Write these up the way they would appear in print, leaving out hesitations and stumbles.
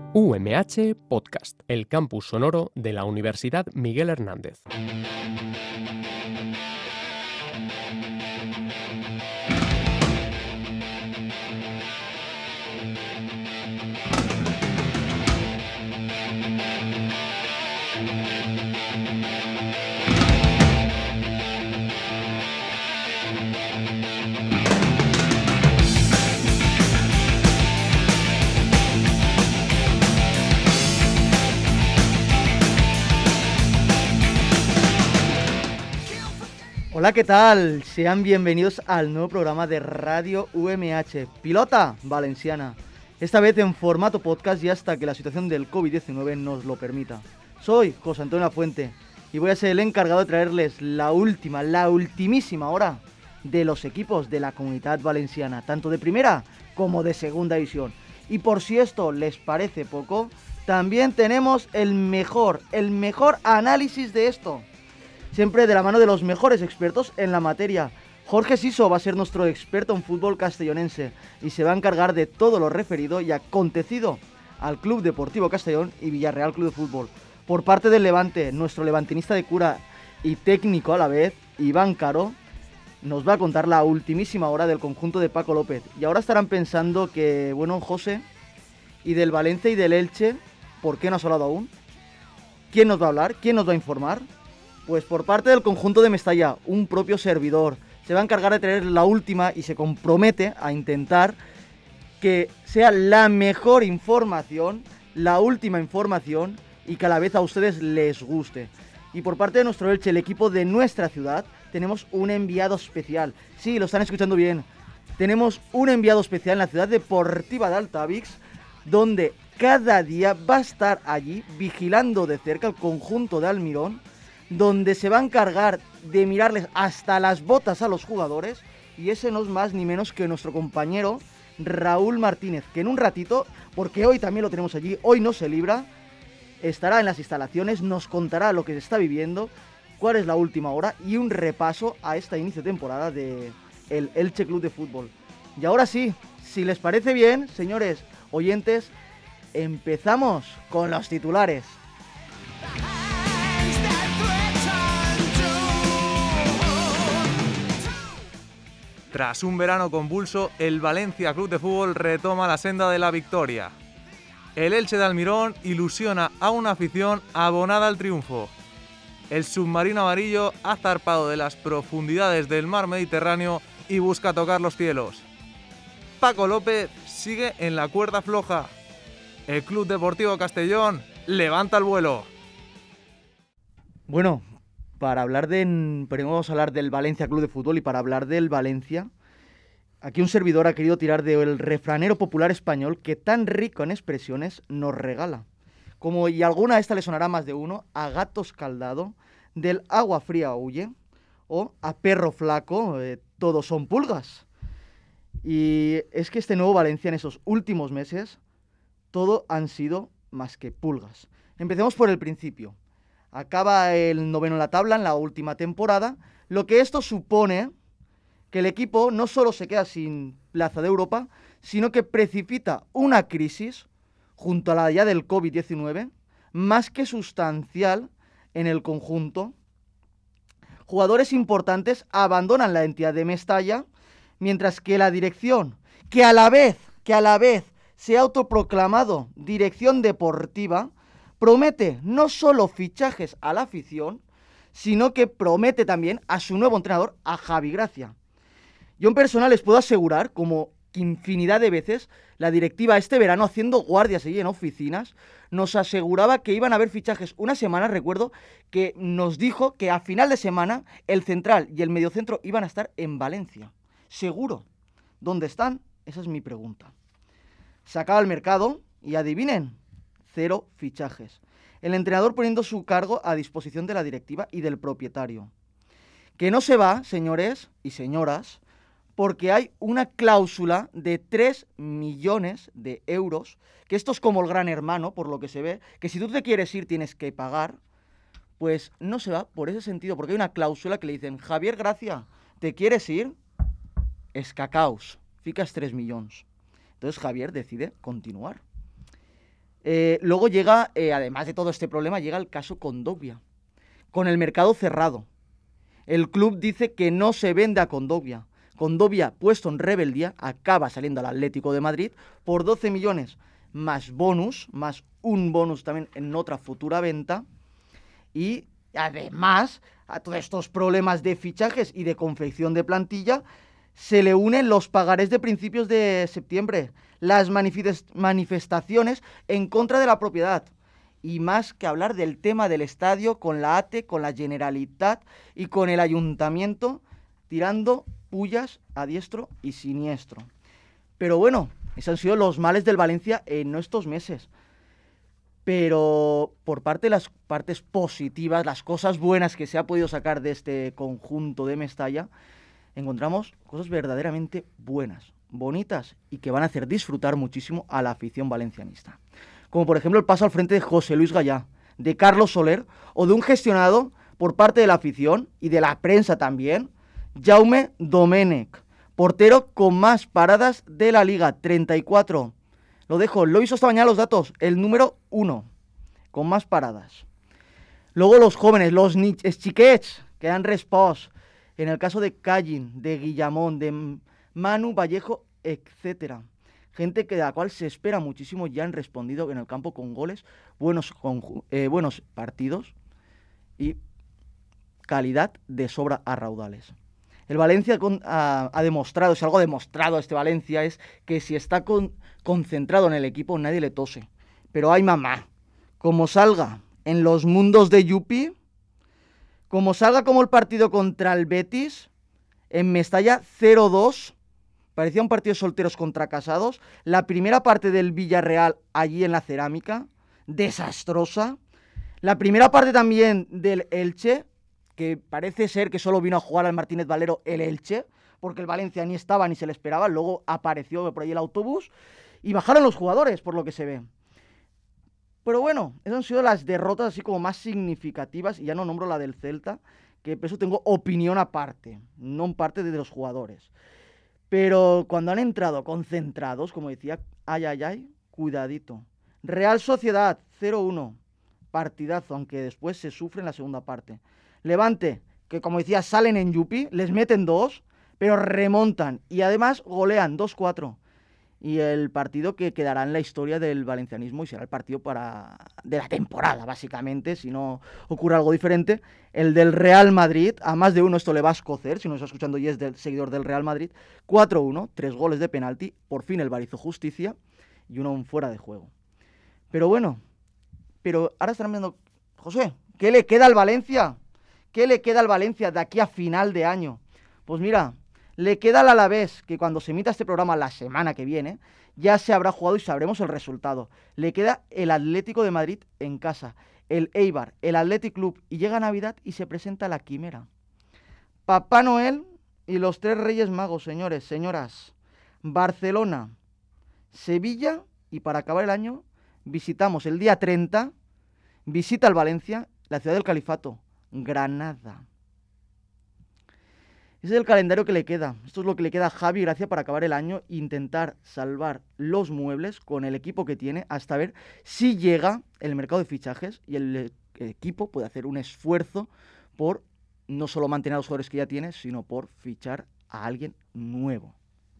UMH Podcast, el campus sonoro de la Universidad Miguel Hernández. Hola, ¿qué tal? Sean bienvenidos al nuevo programa de Radio UMH, Pilota Valenciana. Esta vez en formato podcast y hasta que la situación del COVID-19 nos lo permita. Soy José Antonio Lafuente y voy a ser el encargado de traerles la ultimísima hora de los equipos de la Comunitat Valenciana, tanto de primera como de segunda división. Y por si esto les parece poco, también tenemos el mejor análisis de esto. Siempre de la mano de los mejores expertos en la materia. Jorge Siso va a ser nuestro experto en fútbol castellonense y se va a encargar de todo lo referido y acontecido al Club Deportivo Castellón y Villarreal Club de Fútbol. Por parte del Levante, nuestro levantinista de cura y técnico a la vez, Iván Caro, nos va a contar la ultimísima hora del conjunto de Paco López. Y ahora estarán pensando que, bueno, José, y del Valencia y del Elche, ¿por qué no has hablado aún? ¿Quién nos va a hablar? ¿Quién nos va a informar? Pues por parte del conjunto de Mestalla, un propio servidor se va a encargar de traer la última y se compromete a intentar que sea la mejor información, la última información y que a la vez a ustedes les guste. Y por parte de nuestro Elche, el equipo de nuestra ciudad, tenemos un enviado especial. Sí, lo están escuchando bien. Tenemos un enviado especial en la ciudad deportiva de Altavix, donde cada día va a estar allí vigilando de cerca el conjunto de Almirón, donde se va a encargar de mirarles hasta las botas a los jugadores, y ese no es más ni menos que nuestro compañero Raúl Martínez, que en un ratito, porque hoy también lo tenemos allí, hoy no se libra, estará en las instalaciones, nos contará lo que se está viviendo, cuál es la última hora y un repaso a esta inicio de temporada de el Elche Club de Fútbol. Y ahora sí, si les parece bien, señores oyentes, empezamos con los titulares. Tras un verano convulso, el Valencia Club de Fútbol retoma la senda de la victoria. El Elche de Almirón ilusiona a una afición abonada al triunfo. El submarino amarillo ha zarpado de las profundidades del mar Mediterráneo y busca tocar los cielos. Paco López sigue en la cuerda floja. El Club Deportivo Castellón levanta el vuelo. Bueno, primero vamos a hablar del Valencia Club de Fútbol, y para hablar del Valencia, aquí un servidor ha querido tirar del refranero popular español que tan rico en expresiones nos regala. Y alguna a esta le sonará más de uno, a gato escaldado, del agua fría huye, o a perro flaco, todos son pulgas. Y es que este nuevo Valencia en esos últimos meses, todo han sido más que pulgas. Empecemos por el principio. Acaba el noveno en la tabla en la última temporada, lo que esto supone que el equipo no solo se queda sin plaza de Europa, sino que precipita una crisis, junto a la ya del COVID-19, más que sustancial en el conjunto. Jugadores importantes abandonan la entidad de Mestalla, mientras que la dirección, que a la vez se ha autoproclamado dirección deportiva, promete no solo fichajes a la afición, sino que promete también a su nuevo entrenador, a Javi Gracia. Yo en personal les puedo asegurar, como que infinidad de veces, la directiva este verano, haciendo guardias allí en oficinas, nos aseguraba que iban a haber fichajes. Una semana, recuerdo, que nos dijo que a final de semana el central y el mediocentro iban a estar en Valencia. Seguro. ¿Dónde están? Esa es mi pregunta. Se acaba el mercado y adivinen, 0 fichajes. El entrenador poniendo su cargo a disposición de la directiva y del propietario. Que no se va, señores y señoras, porque hay una cláusula de 3 millones de euros, que esto es como el Gran Hermano, por lo que se ve, que si tú te quieres ir tienes que pagar. Pues no se va por ese sentido, porque hay una cláusula que le dicen: Javier Gracia, ¿te quieres ir? Escacaos, ficas 3 millones. Entonces Javier decide continuar. Luego llega, además de todo este problema, llega el caso Kondogbia, con el mercado cerrado. El club dice que no se vende a Kondogbia. Kondogbia, puesto en rebeldía, acaba saliendo al Atlético de Madrid por 12 millones, más bonus, más un bonus también en otra futura venta. Y además, a todos estos problemas de fichajes y de confección de plantilla, se le unen los pagarés de principios de septiembre, las manifestaciones en contra de la propiedad. Y más que hablar del tema del estadio con la ATE, con la Generalitat y con el Ayuntamiento, tirando pullas a diestro y siniestro. Pero bueno, esos han sido los males del Valencia en estos meses. Pero por parte de las partes positivas, las cosas buenas que se ha podido sacar de este conjunto de Mestalla, encontramos cosas verdaderamente buenas, bonitas y que van a hacer disfrutar muchísimo a la afición valencianista. Como por ejemplo el paso al frente de José Luis Gallá, de Carlos Soler o de un gestionado por parte de la afición y de la prensa también, Jaume Domènech, portero con más paradas de la liga, 34. Lo dejo, lo hizo esta mañana los datos, el número 1, con más paradas. Luego los jóvenes, los xiquets, que han respost, en el caso de Callin, de Guillamón, de Manu Vallejo, etcétera. Gente de la cual se espera muchísimo, ya han respondido en el campo con goles, buenos partidos y calidad de sobra a raudales. El Valencia ha demostrado, si algo ha demostrado este Valencia, es que si está concentrado en el equipo, nadie le tose. Pero ay mamá, como salga en los mundos de Yupi, como salga como el partido contra el Betis, en Mestalla 0-2, parecía un partido de solteros contra casados. La primera parte del Villarreal allí en la Cerámica, desastrosa. La primera parte también del Elche, que parece ser que solo vino a jugar al Martínez Valero el Elche, porque el Valencia ni estaba ni se le esperaba, luego apareció por ahí el autobús y bajaron los jugadores, por lo que se ve. Pero bueno, esas han sido las derrotas así como más significativas, y ya no nombro la del Celta, que por eso tengo opinión aparte, no en parte de los jugadores. Pero cuando han entrado concentrados, como decía, ay, cuidadito. Real Sociedad, 0-1, partidazo, aunque después se sufre en la segunda parte. Levante, que como decía, salen en Yupi, les meten 2, pero remontan y además golean 2-4. Y el partido que quedará en la historia del valencianismo y será el partido de la temporada, básicamente, si no ocurre algo diferente, el del Real Madrid. A más de uno esto le va a escocer, si no está escuchando y es seguidor del Real Madrid. 4-1, 3 goles de penalti, por fin el VAR hizo justicia y uno fuera de juego. Pero bueno, ahora estarán viendo, José, ¿qué le queda al Valencia? ¿Qué le queda al Valencia de aquí a final de año? Pues mira, le queda al Alavés, que cuando se emita este programa la semana que viene, ya se habrá jugado y sabremos el resultado. Le queda el Atlético de Madrid en casa, el Eibar, el Athletic Club, y llega Navidad y se presenta la Quimera. Papá Noel y los 3 Reyes Magos, señores, señoras. Barcelona, Sevilla, y para acabar el año, visitamos el día 30, visita al Valencia, la ciudad del Califato, Granada. Ese es el calendario que le queda. Esto es lo que le queda a Javi Gracia para acabar el año e intentar salvar los muebles con el equipo que tiene hasta ver si llega el mercado de fichajes y el equipo puede hacer un esfuerzo por no solo mantener a los jugadores que ya tiene, sino por fichar a alguien nuevo.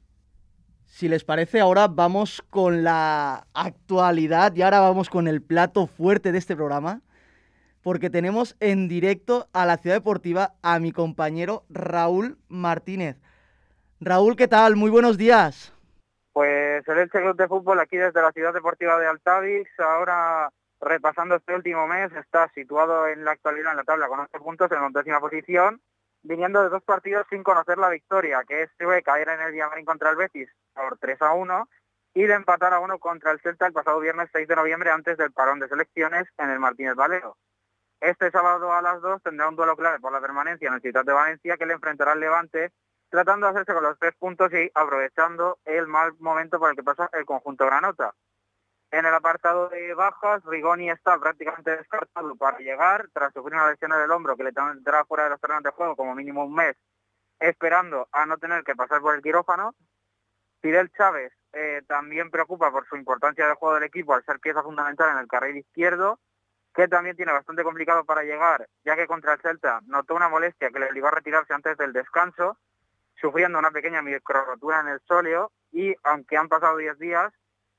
Si les parece, ahora vamos con la actualidad y ahora vamos con el plato fuerte de este programa, porque tenemos en directo a la Ciudad Deportiva a mi compañero Raúl Martínez. Raúl, ¿qué tal? Muy buenos días. Pues el Elche Club de Fútbol aquí desde la Ciudad Deportiva de Altavix, ahora repasando este último mes, está situado en la actualidad en la tabla con 11 puntos en la 11ª posición, viniendo de 2 partidos sin conocer la victoria, que es de caer en el Villamarín contra el Betis por 3-1 y de empatar a 1 contra el Celta el pasado viernes 6 de noviembre antes del parón de selecciones en el Martínez Valero. Este sábado a las 2 tendrá un duelo clave por la permanencia en el Ciutat de Valencia, que le enfrentará al Levante, tratando de hacerse con los 3 puntos y aprovechando el mal momento por el que pasa el conjunto granota. En el apartado de bajas, Rigoni está prácticamente descartado para llegar, tras sufrir una lesión en el hombro que le tendrá fuera de los terrenos de juego como mínimo un mes, esperando a no tener que pasar por el quirófano. Fidel Chávez también preocupa por su importancia del juego del equipo al ser pieza fundamental en el carril izquierdo, que también tiene bastante complicado para llegar, ya que contra el Celta notó una molestia que le obligó a retirarse antes del descanso, sufriendo una pequeña microrotura en el sóleo, y aunque han pasado 10 días,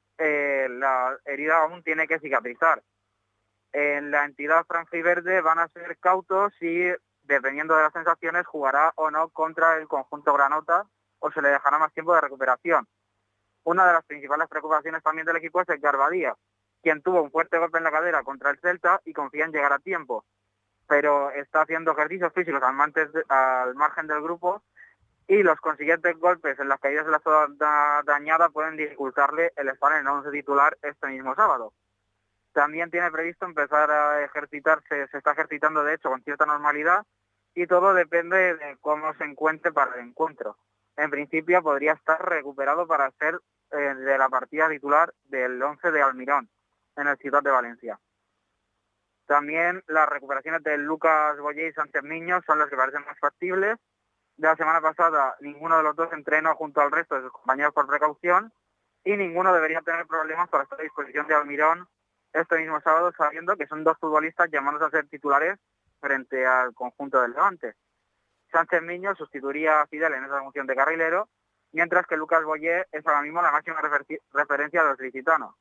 la herida aún tiene que cicatrizar. En la entidad franjiverde van a ser cautos y, dependiendo de las sensaciones, jugará o no contra el conjunto granota o se le dejará más tiempo de recuperación. Una de las principales preocupaciones también del equipo es el Garbadía, quien tuvo un fuerte golpe en la cadera contra el Celta y confía en llegar a tiempo, pero está haciendo ejercicios físicos al margen del grupo, y los consiguientes golpes en las caídas de la zona dañada pueden dificultarle el estar en el 11 titular este mismo sábado. También tiene previsto empezar a ejercitarse, se está ejercitando de hecho con cierta normalidad, y todo depende de cómo se encuentre para el encuentro. En principio podría estar recuperado para ser de la partida titular del 11 de Almirón en el Ciudad de Valencia. También las recuperaciones de Lucas Boyer y Sánchez Miño son las que parecen más factibles. De la semana pasada ninguno de los dos entrenó junto al resto de sus compañeros por precaución, y ninguno debería tener problemas para estar a disposición de Almirón este mismo sábado, sabiendo que son dos futbolistas llamados a ser titulares frente al conjunto del Levante. Sánchez Miño sustituiría a Fidel en esa función de carrilero, mientras que Lucas Boyer es ahora mismo la máxima referencia de los licitanos.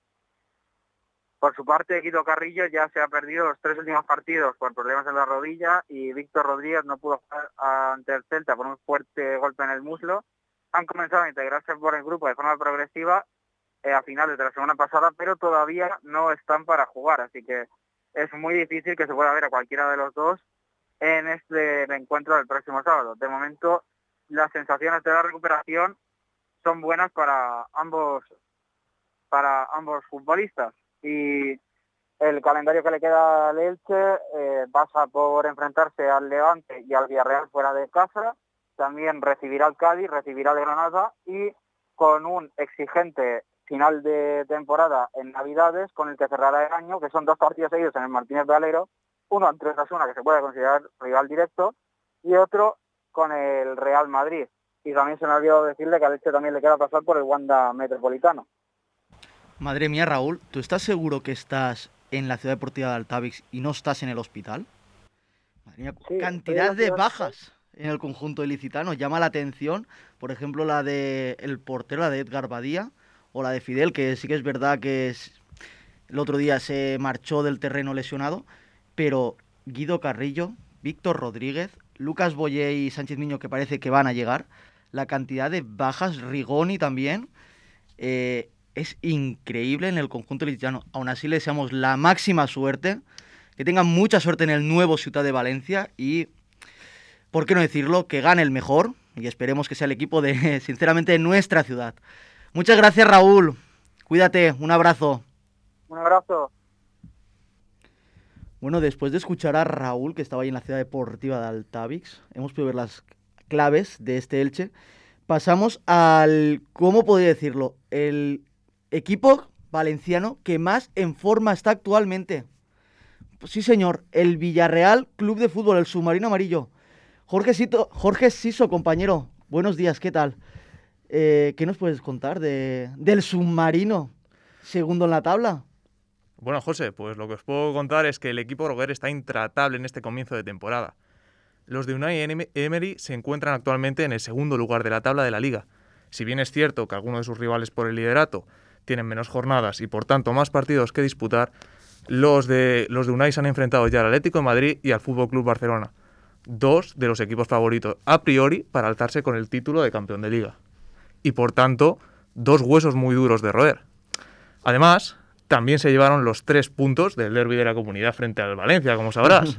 Por su parte, Guido Carrillo ya se ha perdido los 3 últimos partidos por problemas en la rodilla, y Víctor Rodríguez no pudo jugar ante el Celta por un fuerte golpe en el muslo. Han comenzado a integrarse por el grupo de forma progresiva a finales de la semana pasada, pero todavía no están para jugar, así que es muy difícil que se pueda ver a cualquiera de los dos en este encuentro del próximo sábado. De momento, las sensaciones de la recuperación son buenas para ambos futbolistas, y el calendario que le queda al Elche pasa por enfrentarse al Levante y al Villarreal fuera de casa, también recibirá al Cádiz, recibirá al Granada, y con un exigente final de temporada en Navidades, con el que cerrará el año, que son 2 partidos seguidos en el Martínez Valero, uno ante Osasuna, que se puede considerar rival directo, y otro con el Real Madrid. Y también se me ha olvidado decirle que al Elche también le queda pasar por el Wanda Metropolitano. Madre mía, Raúl, ¿tú estás seguro que estás en la Ciudad Deportiva de Altavix y no estás en el hospital? Madre mía, sí, cantidad de bajas en el conjunto ilicitano. Llama la atención, por ejemplo, la de el portero, la de Edgar Badía, o la de Fidel, que sí que es verdad que el otro día se marchó del terreno lesionado, pero Guido Carrillo, Víctor Rodríguez, Lucas Boyer y Sánchez Miño, que parece que van a llegar, la cantidad de bajas, Rigoni también, es increíble en el conjunto ilicitano. Aún así le deseamos la máxima suerte, que tengan mucha suerte en el nuevo Ciutat de Valencia y, por qué no decirlo, que gane el mejor, y esperemos que sea el equipo de, sinceramente, de nuestra ciudad. Muchas gracias, Raúl. Cuídate, un abrazo. Un abrazo. Bueno, después de escuchar a Raúl, que estaba ahí en la Ciudad Deportiva de Altavix, hemos podido ver las claves de este Elche. Pasamos al, ¿cómo podría decirlo?, el equipo valenciano que más en forma está actualmente. Pues sí, señor, el Villarreal Club de Fútbol, el submarino amarillo. Jorge Siso, compañero, buenos días, ¿qué tal? ¿Qué nos puedes contar del submarino, segundo en la tabla? Bueno, José, pues lo que os puedo contar es que el equipo groguer está intratable en este comienzo de temporada. Los de Unai Emery se encuentran actualmente en el segundo lugar de la tabla de la Liga. Si bien es cierto que algunos de sus rivales por el liderato tienen menos jornadas y por tanto más partidos que disputar, los de Unai se han enfrentado ya al Atlético de Madrid y al FC Barcelona, 2 de los equipos favoritos a priori para alzarse con el título de campeón de Liga. Y por tanto, 2 huesos muy duros de roer. Además, también se llevaron los 3 puntos del derbi de la Comunidad frente al Valencia, como sabrás.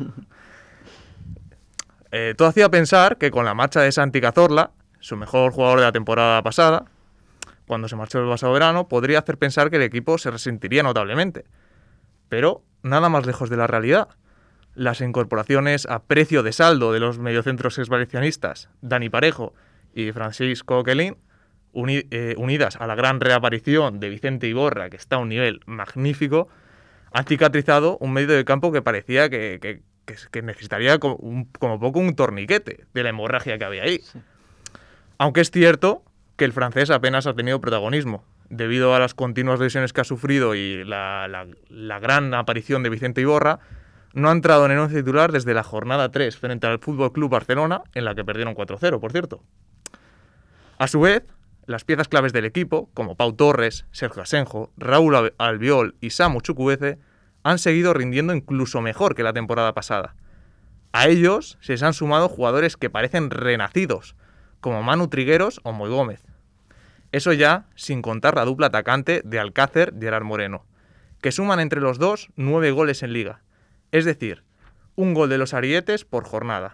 Todo hacía pensar que con la marcha de Santi Cazorla, su mejor jugador de la temporada pasada, cuando se marchó el pasado verano, podría hacer pensar que el equipo se resentiría notablemente. Pero nada más lejos de la realidad. Las incorporaciones a precio de saldo de los mediocentros exvalencianistas Dani Parejo y Francisco Quelín, unidas a la gran reaparición de Vicente Iborra, que está a un nivel magnífico, han cicatrizado un medio de campo que parecía que necesitaría como poco un torniquete de la hemorragia que había ahí. Sí. Aunque es cierto que el francés apenas ha tenido protagonismo. debido a las continuas lesiones que ha sufrido y la gran aparición de Vicente Iborra, no ha entrado en el once titular desde la jornada 3 frente al Fútbol Club Barcelona, en la que perdieron 4-0, por cierto. A su vez, las piezas claves del equipo, como Pau Torres, Sergio Asenjo, Raúl Albiol y Samu Chukwueze, han seguido rindiendo incluso mejor que la temporada pasada. A ellos se les han sumado jugadores que parecen renacidos, como Manu Trigueros o Moi Gómez. Eso ya sin contar la dupla atacante de Alcácer y Gerard Moreno, que suman entre los dos 9 goles en Liga. Es decir, un gol de los arietes por jornada.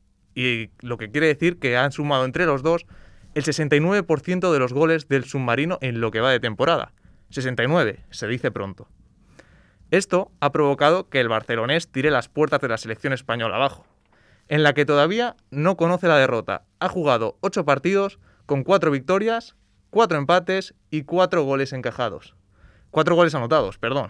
Y lo que quiere decir que han sumado entre los dos el 69% de los goles del submarino en lo que va de temporada. 69, se dice pronto. Esto ha provocado que el barcelonés tire las puertas de la selección española abajo, en la que todavía no conoce la derrota. Ha jugado 8 partidos con 4 victorias, 4 empates y 4 goles encajados. 4 goles anotados, perdón.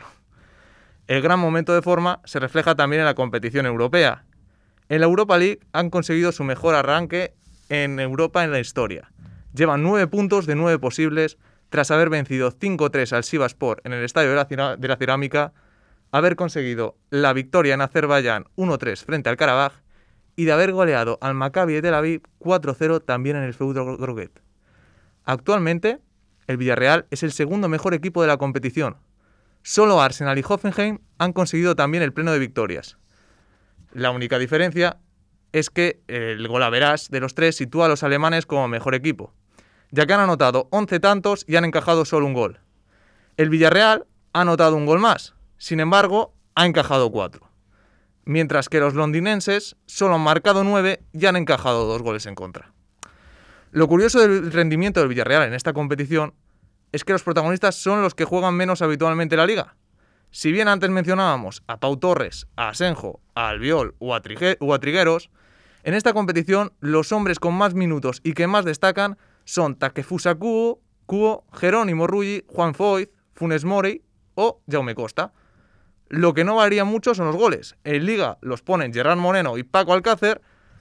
El gran momento de forma se refleja también en la competición europea. En la Europa League han conseguido su mejor arranque en Europa en la historia. Llevan 9 puntos de 9 posibles tras haber vencido 5-3 al Sivasspor en el Estadio de la Cerámica, haber conseguido la victoria en Azerbaiyán 1-3 frente al Karabaj y de haber goleado al Maccabi de Tel Aviv 4-0 también en el feudo Groguet. Actualmente, el Villarreal es el segundo mejor equipo de la competición. Solo Arsenal y Hoffenheim han conseguido también el pleno de victorias. La única diferencia es que el golaverage de los tres sitúa a los alemanes como mejor equipo, ya que han anotado 11 tantos y han encajado solo un gol. El Villarreal ha anotado un gol más, sin embargo, ha encajado 4. Mientras que los londinenses solo han marcado 9 y han encajado 2 goles en contra. Lo curioso del rendimiento del Villarreal en esta competición es que los protagonistas son los que juegan menos habitualmente la liga. Si bien antes mencionábamos a Pau Torres, a Asenjo, a Albiol o a Trigueros, en esta competición los hombres con más minutos y que más destacan son Takefusa Kubo, Jerónimo Rulli, Juan Foyth, Funes Mori o Jaume Costa. Lo que no varía mucho son los goles. En Liga los ponen Gerard Moreno y Paco Alcácer,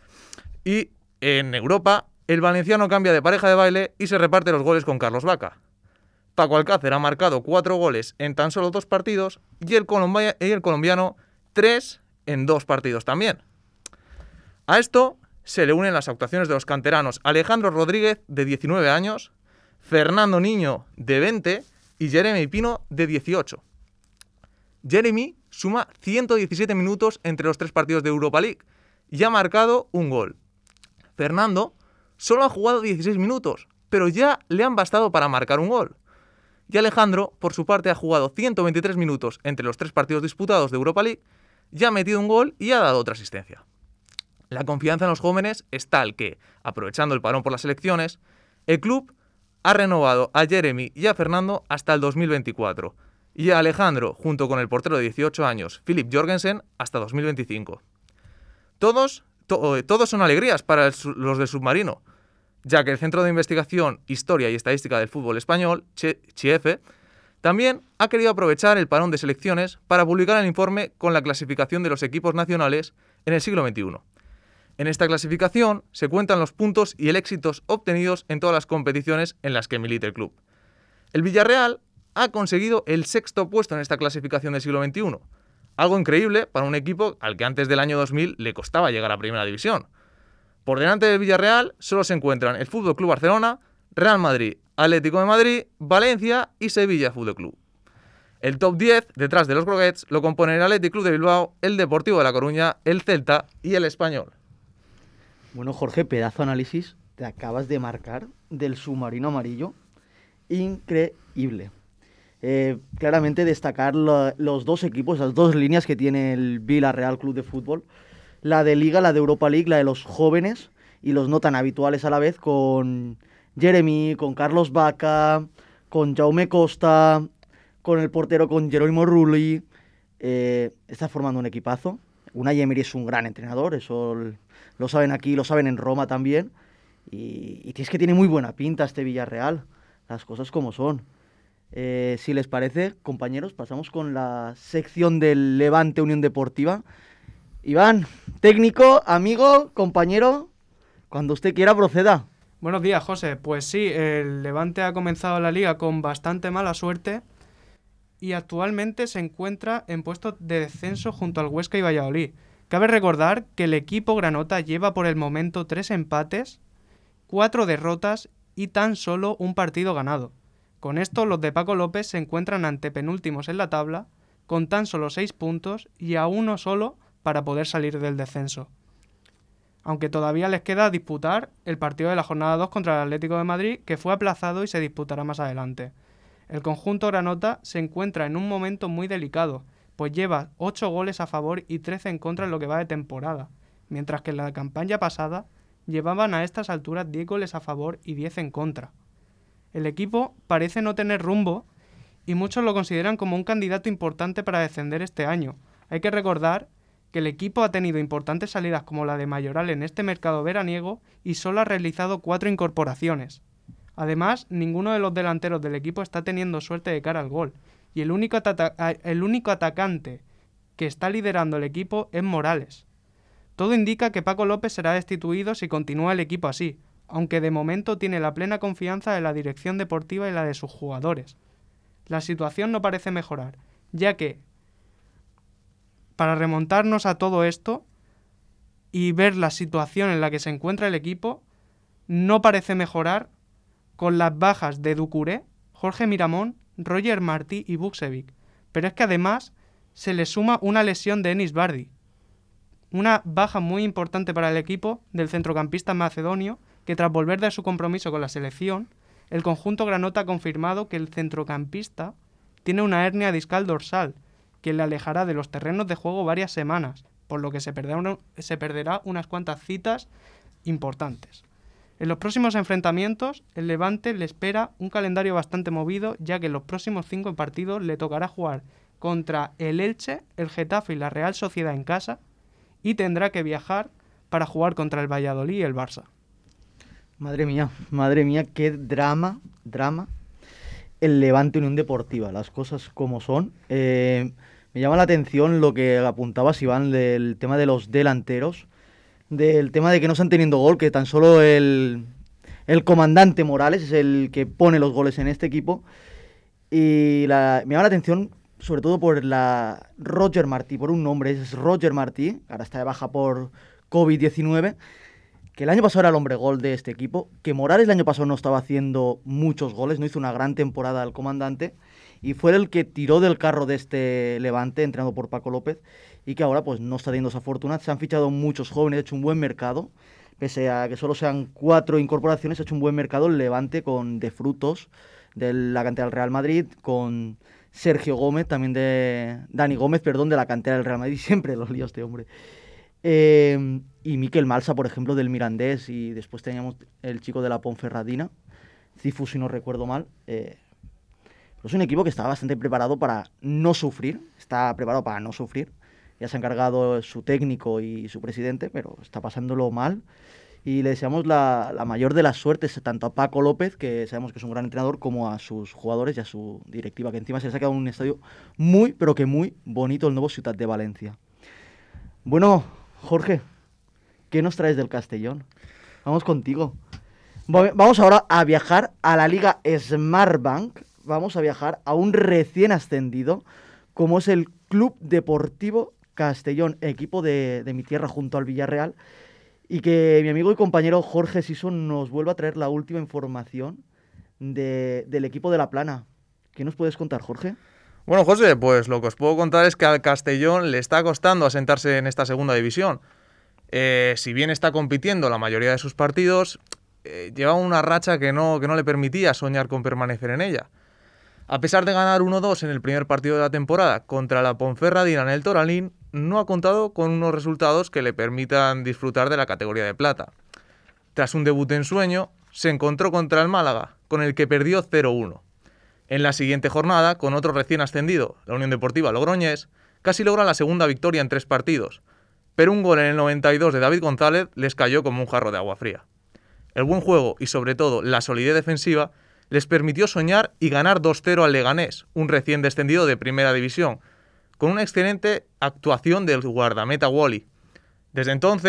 y en Europa el valenciano cambia de pareja de baile y se reparte los goles con Carlos Vaca. Paco Alcácer ha marcado 4 goles en tan solo 2 partidos y el colombiano 3 en 2 partidos también. A esto se le unen las actuaciones de los canteranos Alejandro Rodríguez, de 19 años, Fernando Niño, de 20, y Jeremy Pino, de 18. Jeremy suma 117 minutos entre los 3 partidos de Europa League y ha marcado un gol. Fernando solo ha jugado 16 minutos, pero ya le han bastado para marcar un gol. Y Alejandro, por su parte, ha jugado 123 minutos entre los 3 partidos disputados de Europa League, ya ha metido un gol y ha dado otra asistencia. La confianza en los jóvenes es tal que, aprovechando el parón por las elecciones, el club ha renovado a Jeremy y a Fernando hasta el 2024, y a Alejandro, junto con el portero de 18 años, Philip Jorgensen, hasta 2025. Todos son alegrías para los del submarino, ya que el Centro de Investigación, Historia y Estadística del Fútbol Español, CIEFE, también ha querido aprovechar el parón de selecciones para publicar el informe con la clasificación de los equipos nacionales en el siglo XXI. En esta clasificación se cuentan los puntos y el éxitos obtenidos en todas las competiciones en las que milita el club. El Villarreal ha conseguido el 6º puesto en esta clasificación del siglo XXI, algo increíble para un equipo al que antes del año 2000 le costaba llegar a Primera División. Por delante del Villarreal solo se encuentran el FC Barcelona, Real Madrid, Atlético de Madrid, Valencia y Sevilla Fútbol Club. El top 10, detrás de los Groguets, lo componen el Athletic Club de Bilbao, el Deportivo de La Coruña, el Celta y el Español. Bueno, Jorge, pedazo análisis te acabas de marcar del submarino amarillo. Increíble. Claramente destacar los 2 equipos, las 2 líneas que tiene el Villarreal Club de Fútbol. La de Liga, la de Europa League, la de los jóvenes y los no tan habituales a la vez, con Jeremy, con Carlos Vaca, con Jaume Costa, con el portero, con Jerónimo Rulli. Está formando un equipazo. Unai Emery es un gran entrenador, eso lo saben aquí, lo saben en Roma también. Y es que tiene muy buena pinta este Villarreal, las cosas como son. Si les parece, compañeros, pasamos con la sección del Levante Unión Deportiva. Iván, técnico, amigo, compañero, cuando usted quiera proceda. Buenos días, José. Pues sí, el Levante ha comenzado la liga con bastante mala suerte y actualmente se encuentra en puestos de descenso junto al Huesca y Valladolid. Cabe recordar que el equipo granota lleva por el momento 3 empates, 4 derrotas y tan solo un partido ganado. Con esto, los de Paco López se encuentran antepenúltimos en la tabla, con tan solo 6 puntos y a uno solo para poder salir del descenso. Aunque todavía les queda disputar el partido de la jornada 2 contra el Atlético de Madrid, que fue aplazado y se disputará más adelante. El conjunto granota se encuentra en un momento muy delicado, pues lleva 8 goles a favor y 13 en contra en lo que va de temporada, mientras que en la campaña pasada llevaban a estas alturas 10 goles a favor y 10 en contra. El equipo parece no tener rumbo y muchos lo consideran como un candidato importante para descender este año. Hay que recordar que el equipo ha tenido importantes salidas como la de Mayoral en este mercado veraniego y solo ha realizado 4 incorporaciones. Además, ninguno de los delanteros del equipo está teniendo suerte de cara al gol, y el único atacante que está liderando el equipo es Morales. Todo indica que Paco López será destituido si continúa el equipo así, aunque de momento tiene la plena confianza de la dirección deportiva y la de sus jugadores. La situación no parece mejorar, ya que para remontarnos a todo esto y ver la situación en la que se encuentra el equipo, no parece mejorar con las bajas de Doucouré, Jorge Miramón, Roger Martí y Buxevic. Pero es que además se le suma una lesión de Enis Bardi, una baja muy importante para el equipo del centrocampista macedonio, que tras volver de su compromiso con la selección, el conjunto granota ha confirmado que el centrocampista tiene una hernia discal dorsal, que le alejará de los terrenos de juego varias semanas, por lo que se perderá unas cuantas citas importantes. En los próximos enfrentamientos, el Levante le espera un calendario bastante movido, ya que en los próximos 5 partidos le tocará jugar contra el Elche, el Getafe y la Real Sociedad en casa, y tendrá que viajar para jugar contra el Valladolid y el Barça. Madre mía, qué drama el Levante Unión Deportiva, las cosas como son. Me llama la atención lo que apuntabas, Iván, del tema de los delanteros, del tema de que no están teniendo gol, que tan solo el comandante Morales es el que pone los goles en este equipo. Y me llama la atención sobre todo por la Roger Martí, por un nombre, es Roger Martí, ahora está de baja por COVID-19, que el año pasado era el hombre gol de este equipo, que Morales el año pasado no estaba haciendo muchos goles, no hizo una gran temporada al comandante, y fue el que tiró del carro de este Levante, entrenado por Paco López, y que ahora pues no está teniendo esa fortuna. Se han fichado muchos jóvenes, ha hecho un buen mercado, pese a que solo sean 4 incorporaciones, ha hecho un buen mercado el Levante de frutos de la cantera del Real Madrid, con Sergio Gómez, también Dani Gómez, de la cantera del Real Madrid, siempre los líos este hombre. Y Mikel Malsa, por ejemplo, del Mirandés, y después teníamos el chico de la Ponferradina, Cifu, si no recuerdo mal. Pero es un equipo que está bastante preparado para no sufrir, Ya se ha encargado su técnico y su presidente, pero está pasándolo mal. Y le deseamos la mayor de las suertes tanto a Paco López, que sabemos que es un gran entrenador, como a sus jugadores y a su directiva, que encima se les ha quedado un estadio muy, pero que muy bonito, el nuevo Ciutat de Valencia. Bueno, Jorge, ¿qué nos traes del Castellón? Vamos contigo. Vamos ahora a viajar a la Liga Smartbank. Vamos a viajar a un recién ascendido, como es el Club Deportivo Castellón, equipo de mi tierra junto al Villarreal, y que mi amigo y compañero Jorge Siso nos vuelva a traer la última información del equipo de La Plana. ¿Qué nos puedes contar, Jorge? Bueno, José, pues lo que os puedo contar es que al Castellón le está costando asentarse en esta segunda división. Si bien está compitiendo la mayoría de sus partidos, lleva una racha que no le permitía soñar con permanecer en ella. A pesar de ganar 1-2 en el primer partido de la temporada contra la Ponferradina en el Toralín, no ha contado con unos resultados que le permitan disfrutar de la categoría de plata. Tras un debut en sueño, se encontró contra el Málaga, con el que perdió 0-1. En la siguiente jornada, con otro recién ascendido, la Unión Deportiva Logroñés, casi logra la segunda victoria en 3 partidos, pero un gol en el 92 de David González les cayó como un jarro de agua fría. El buen juego y sobre todo la solidez defensiva les permitió soñar y ganar 2-0 al Leganés, un recién descendido de Primera División, con una excelente actuación del guardameta Wally. Desde entonces,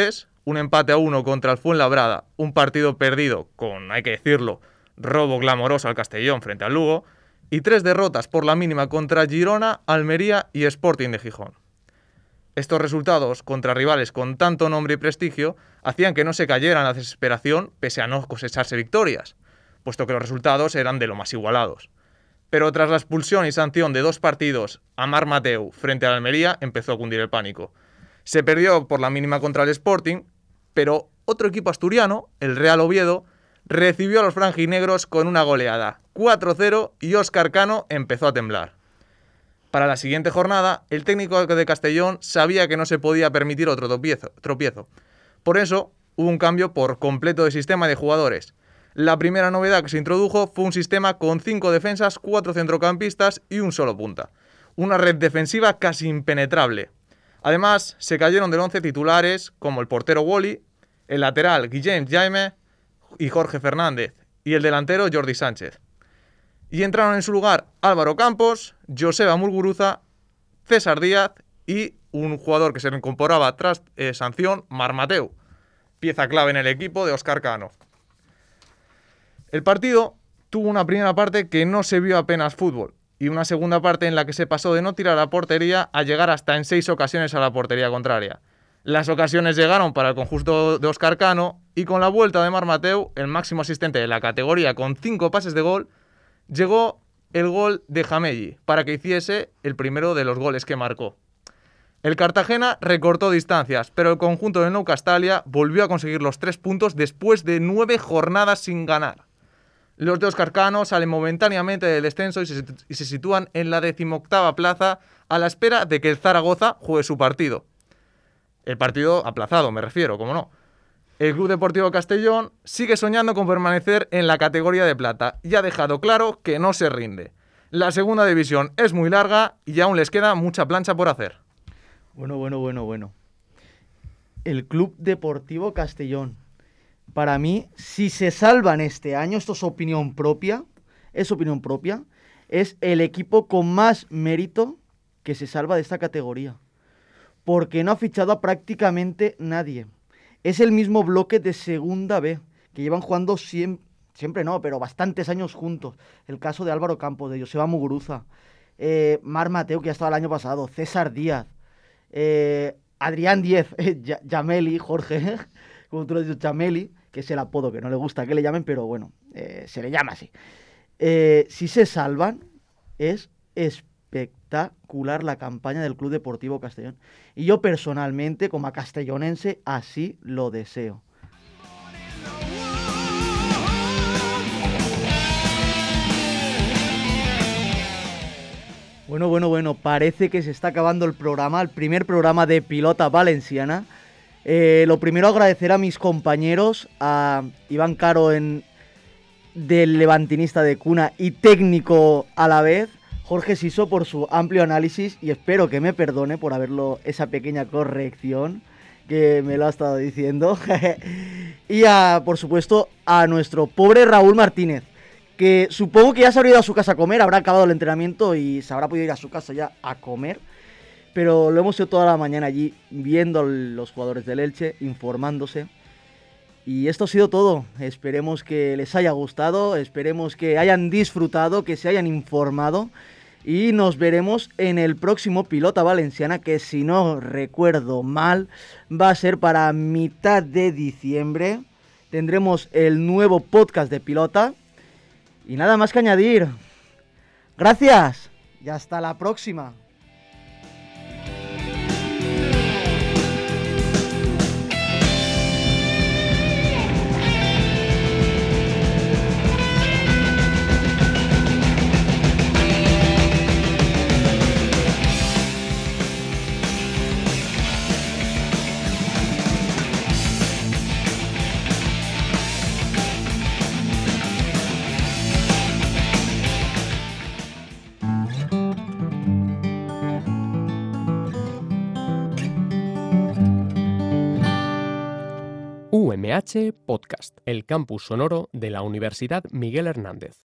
un empate a 1 contra el Fuenlabrada, un partido perdido con, hay que decirlo, robo clamoroso al Castellón frente al Lugo, y 3 derrotas por la mínima contra Girona, Almería y Sporting de Gijón. Estos resultados contra rivales con tanto nombre y prestigio hacían que no se cayera en la desesperación pese a no cosecharse victorias, puesto que los resultados eran de lo más igualados. Pero tras la expulsión y sanción de 2 partidos a Marc Mateu frente al Almería empezó a cundir el pánico. Se perdió por la mínima contra el Sporting, pero otro equipo asturiano, el Real Oviedo, recibió a los franjinegros con una goleada 4-0 y Óscar Cano empezó a temblar. Para la siguiente jornada, el técnico de Castellón sabía que no se podía permitir otro tropiezo. Por eso, hubo un cambio por completo de sistema de jugadores. La primera novedad que se introdujo fue un sistema con 5 defensas, 4 centrocampistas y un solo punta. Una red defensiva casi impenetrable. Además, se cayeron del 11 titulares como el portero Wally, el lateral Guillem Jaime y Jorge Fernández, y el delantero Jordi Sánchez. Y entraron en su lugar Álvaro Campos, Joseba Muguruza, César Díaz y un jugador que se reincorporaba tras sanción, Marc Mateu, pieza clave en el equipo de Óscar Cano. El partido tuvo una primera parte que no se vio apenas fútbol y una segunda parte en la que se pasó de no tirar a portería a llegar hasta en 6 ocasiones a la portería contraria. Las ocasiones llegaron para el conjunto de Óscar Cano y con la vuelta de Marc Mateu, el máximo asistente de la categoría con 5 pases de gol, llegó el gol de Jamelli para que hiciese el primero de los goles que marcó. El Cartagena recortó distancias, pero el conjunto de Nou Castalia volvió a conseguir los 3 puntos después de 9 jornadas sin ganar. Los de Óscar Cano salen momentáneamente del descenso y se sitúan en la 18ª plaza a la espera de que el Zaragoza juegue su partido. El partido aplazado, me refiero, como no. El Club Deportivo Castellón sigue soñando con permanecer en la categoría de plata y ha dejado claro que no se rinde. La segunda división es muy larga y aún les queda mucha plancha por hacer. Bueno. El Club Deportivo Castellón. Para mí, si se salvan este año, esto es opinión propia, es el equipo con más mérito que se salva de esta categoría. Porque no ha fichado a prácticamente nadie. Es el mismo bloque de segunda B, que llevan jugando siempre no, pero bastantes años juntos. El caso de Álvaro Campos, de Joseba Muguruza, Marc Mateu, que ya estaba el año pasado, César Díaz, Adrián Díez, Jameli, Jorge, como tú lo has dicho, Jameli, que es el apodo que no le gusta que le llamen, pero bueno, se le llama así. Si se salvan, es espectacular la campaña del Club Deportivo Castellón. Y yo personalmente, como castellonense, así lo deseo. Bueno, parece que se está acabando el programa, el primer programa de Pilota Valenciana. Lo primero, agradecer a mis compañeros, a Iván Caro, del levantinista de cuna y técnico a la vez, Jorge Siso por su amplio análisis y espero que me perdone por esa pequeña corrección que me lo ha estado diciendo. Y por supuesto, a nuestro pobre Raúl Martínez, que supongo que ya se habrá ido a su casa a comer, habrá acabado el entrenamiento y se habrá podido ir a su casa ya a comer. Pero lo hemos hecho toda la mañana allí, viendo los jugadores del Elche, informándose. Y esto ha sido todo. Esperemos que les haya gustado, esperemos que hayan disfrutado, que se hayan informado. Y nos veremos en el próximo Pilota Valenciana, que si no recuerdo mal, va a ser para mitad de diciembre. Tendremos el nuevo podcast de Pilota. Y nada más que añadir. Gracias y hasta la próxima. UMH Podcast, el campus sonoro de la Universidad Miguel Hernández.